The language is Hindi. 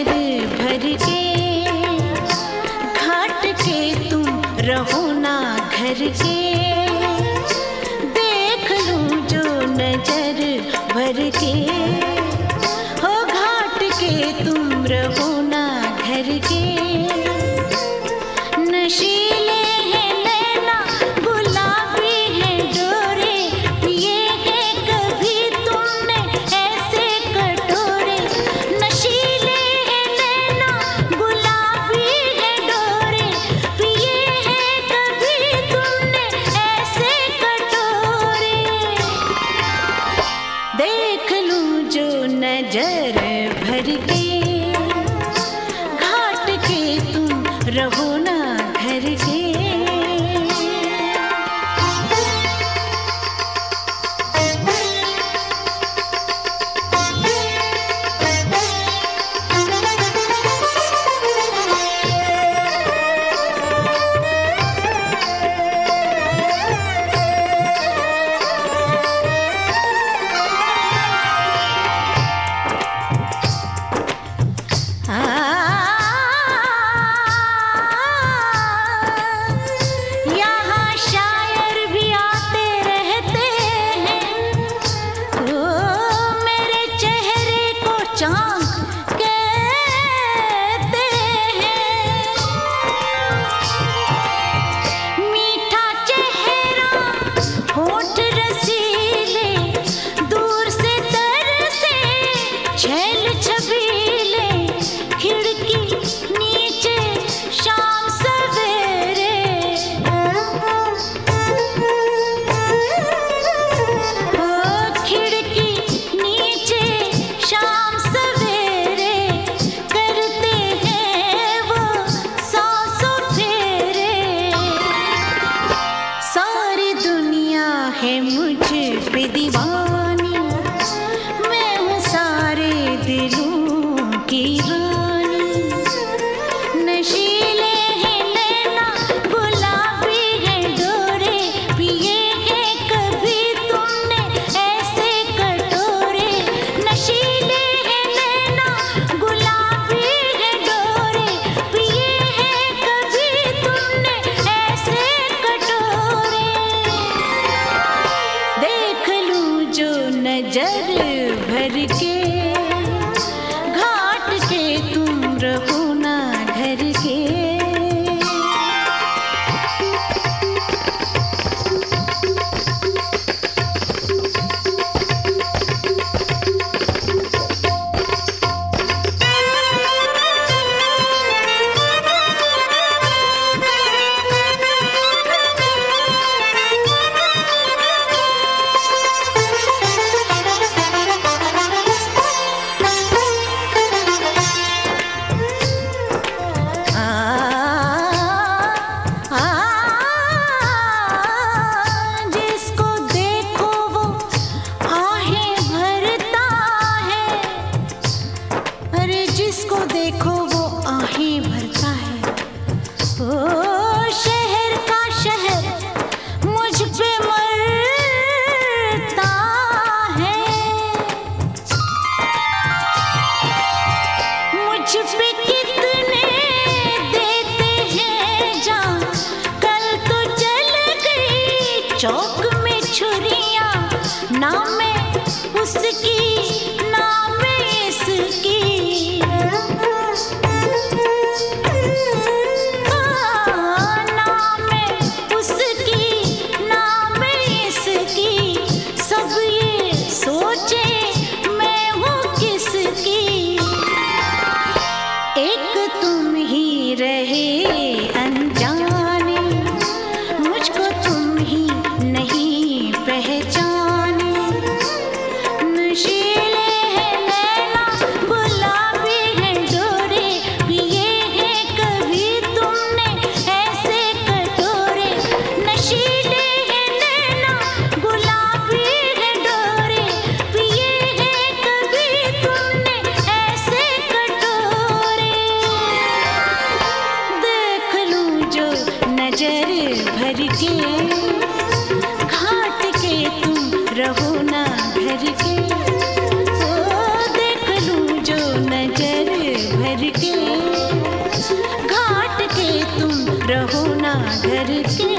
भर के, घाट के तुम रहो ना घर के, देख लूं जो नजर भर के, हो घाट के तुम रहो ना घर के। नशीले हैं नैना गुलाबी हैं डोरे, पिए हैं कभी तुमने ऐसे कटोरे। नशीले हैं नैना गुलाबी हैं डोरे, पिए हैं कभी तुमने ऐसे कटोरे। देख लूं जो नजर भर के, घाट के तुम रहो ना घर के। यहाँ शायर भी आते रहते हैं, ओ मेरे चेहरे को चाँद कहते हैं। मीठा चेहरा होठ रसीले, दूर से तरसे छैल छबीले, खिड़की नीचे शाम सवेरे। ओ खिड़की नीचे शाम सवेरे, करते हैं वो सांसों फेरे। सारी दुनिया है मुझ पे दीवानी, मैं हूँ सारे दिलों की रानी। नशीले हैं नैना गुलाबी हैं डोरे, पिए हैं कभी तुमने ऐसे कटोरे। नशीले हैं नैना गुलाबी हैं डोरे, पिए हैं कभी तुमने ऐसे कटोरे। देख लूं जो नजर भर के, घाट के तुम रहो ना घर के। जिसको देखो वो आहें भरता है, अरे जिसको देखो वो आहें भरता है। ओ शहर का शहर मुझ पे मरता है, मुझ पे कितने देते हैं जान, कल तो चल गई चौक में छुरियां, ना मैं उसकी ना मैं इसकी। ना मैं उसकी ना मैं इसकी, सब ये सोचे मैं हूँ किसकी। एक तुम ही रहे अनजाने, मुझको तुम ही नहीं पहचाने। घर के, घाट के तुम रहो ना घर के।